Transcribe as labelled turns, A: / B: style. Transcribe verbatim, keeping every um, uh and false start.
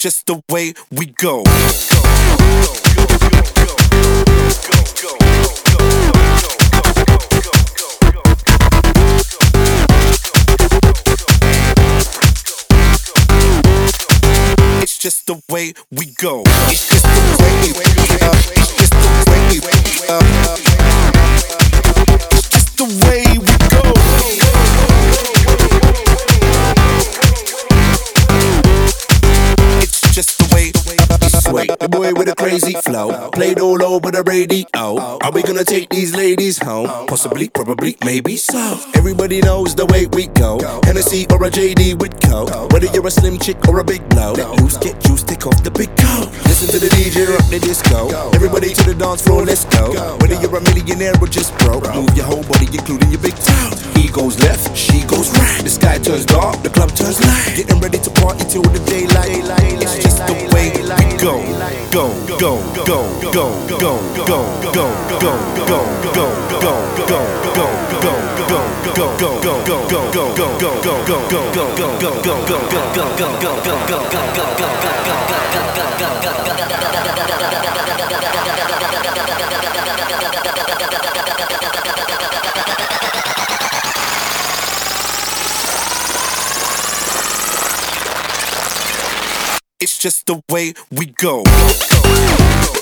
A: just the way we go. It's just the way we go. It's just the way we uh, It's just the way we uh, It's just the way we go. It's just the way we sway. The boy with a crazy flow, played all over the radio. Are we gonna take these ladies home? Possibly, probably, maybe so. Everybody knows the way we go. Hennessy or a J D with coke. Whether you're a slim chick or a big blow, let loose, get juice, take off the big coat. Listen to the D J, rock the disco. Everybody to the dance floor, let's go. Whether you're a millionaire or just broke, move your whole body, including your big toe. He goes left, she goes right. The sky turns dark, the club turns light. Getting ready to party till the daylight. It's just the way we go. Go, go, go, go, go, go, go, go, go, go, go, It's just the way we go.